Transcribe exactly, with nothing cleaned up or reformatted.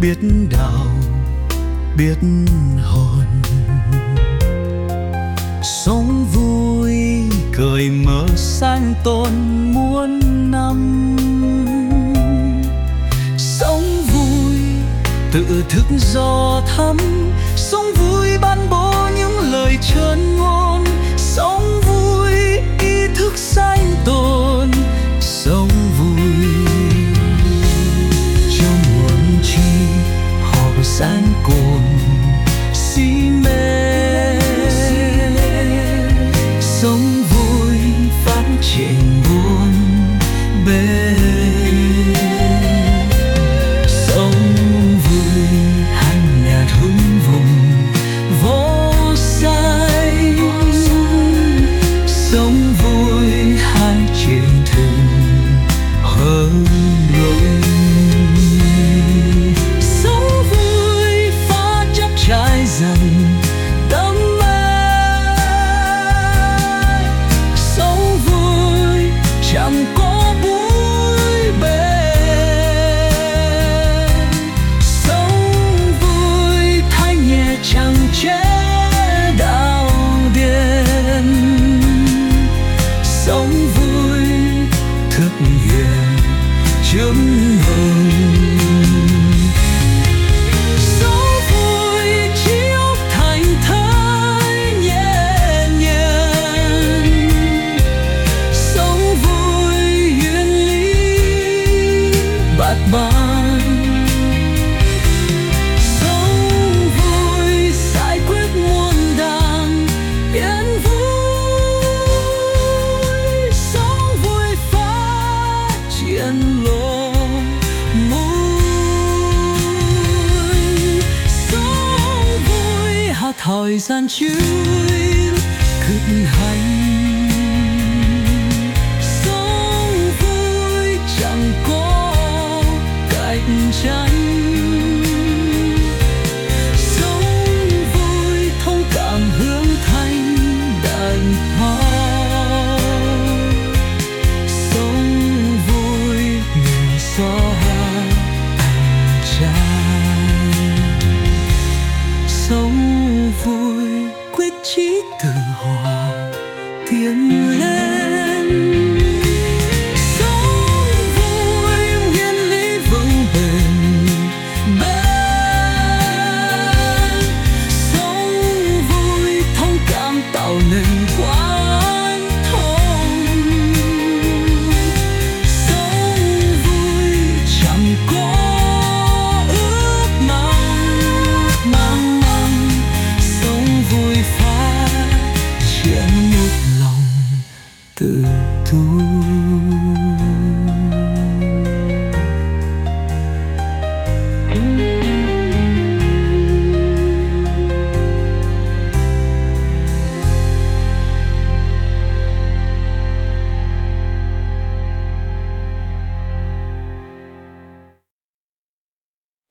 biết đạo biết hồn. Sống vui cởi mở sang tôn muôn năm. Sống vui tự thức do thấm. Sống vui ban bố những lời trơn ngon. Sống vui ý thức sanh tồn. Sống vui trong muôn chi họ sáng cồn si mê. Sống vui phát triển buôn bê. Sống vui hành nhạt hứng vùng vô say. Sống vui hai chuyện thường hơn rồi. Sống vui phá chấp trái dần tâm mê. Sống vui chẳng có bụi bề. Sống vui thanh nhẹ chẳng chế đạo điên. Sống vui thức hiền chấm hồng. Sống vui chiếu thành thơi nhẹ nhàng. Sống vui hiền lý bát ban. Sống vui giải quyết muôn đàng yên vui. Sống vui phát triển lộ mùi. Sống vui hạ thời gian chui cực hành. Sống vui chẳng có cạnh tranh. Sống vui thông cảm hướng thanh đàn hoa. Sống vui người xóa anh trai. Sống vui quyết chí từ hòa tiến lên. Sống vui nguyên lý vững bền bền. Sống vui thông cảm tạo nên quán thông. Sống vui chẳng có ước mong mong mong. Sống vui phát triển một lòng tự tu.